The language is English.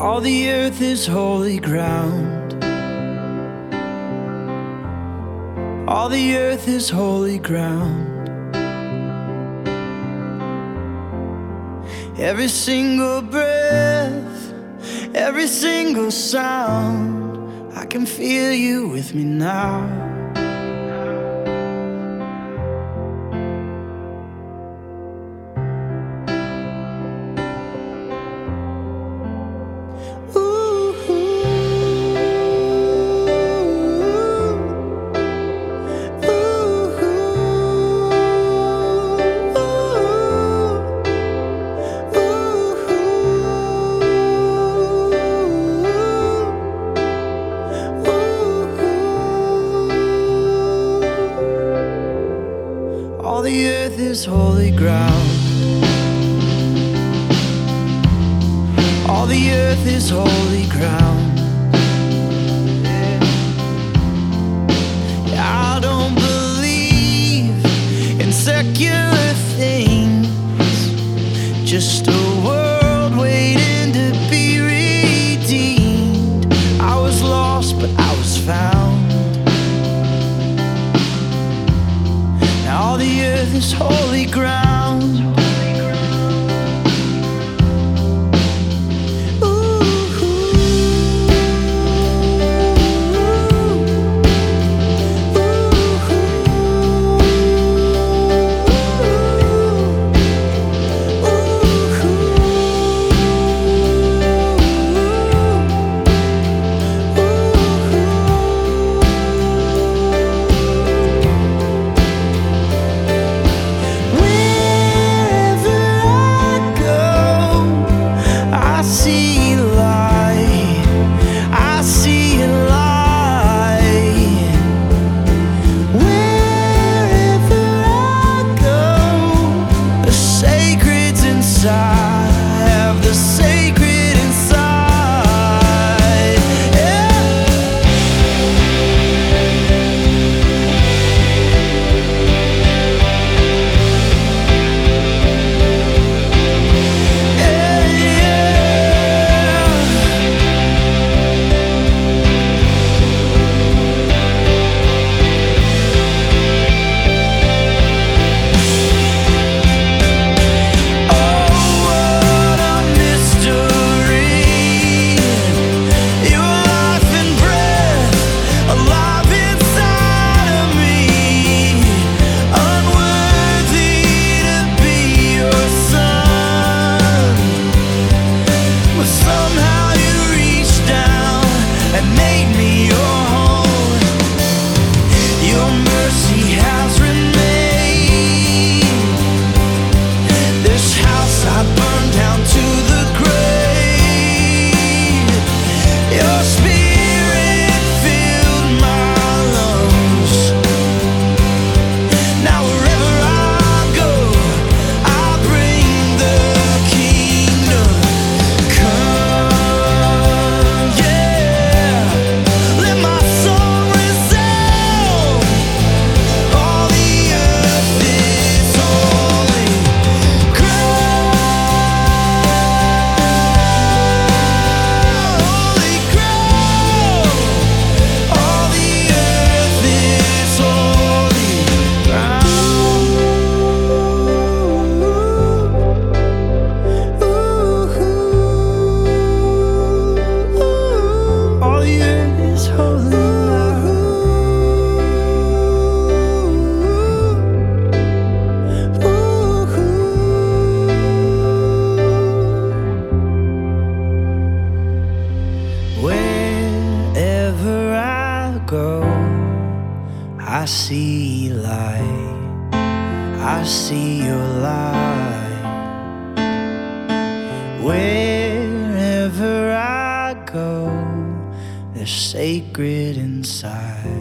All the earth is holy ground. All the earth is holy ground. Every single breath, every single sound, I can feel you with me now. All the earth is holy ground. All the earth is holy ground. I don't believe in secular things, just a world waiting to be redeemed. I was lost, but I was found. All the earth is holy ground. Wherever I go, I see light. I see your light. Wherever I go, there's sacred inside.